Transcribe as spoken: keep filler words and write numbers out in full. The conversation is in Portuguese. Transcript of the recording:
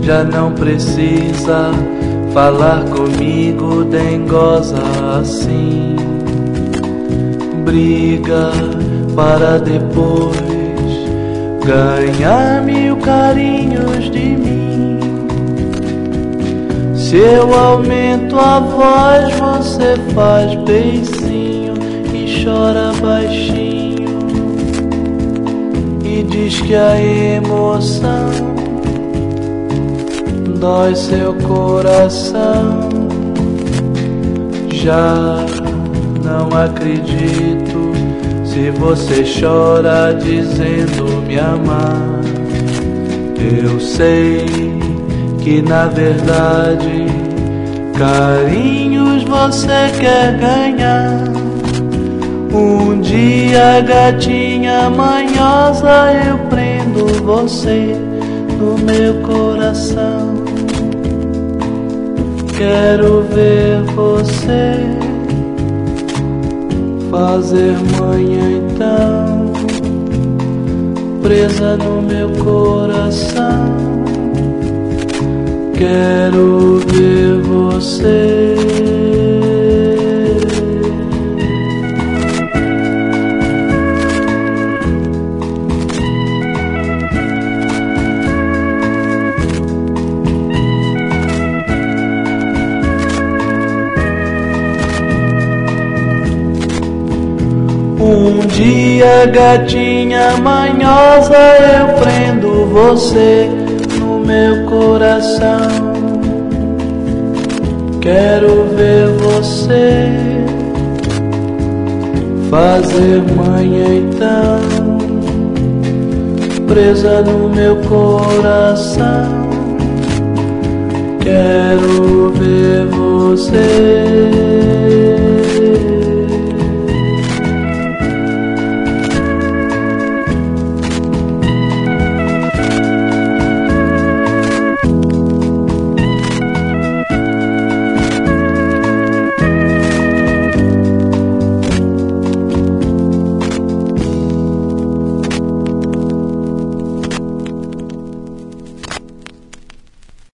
Já não precisa falar comigo, dengosa assim. Briga para depois ganhar mil carinhos de mim. Se eu aumento a voz, você faz beicinho e chora baixinho e diz que a emoção dói seu coração. Já não acredito se você chora dizendo me amar. Eu sei que na verdade carinhos você quer ganhar. Um dia, gatinha manhosa, eu prendo você no meu coração. Quero ver você fazer manhã então, presa no meu coração. Quero ver você. Um dia, gatinha manhosa, eu prendo você no meu coração. Quero ver você fazer manhã então, presa no meu coração. Quero ver você.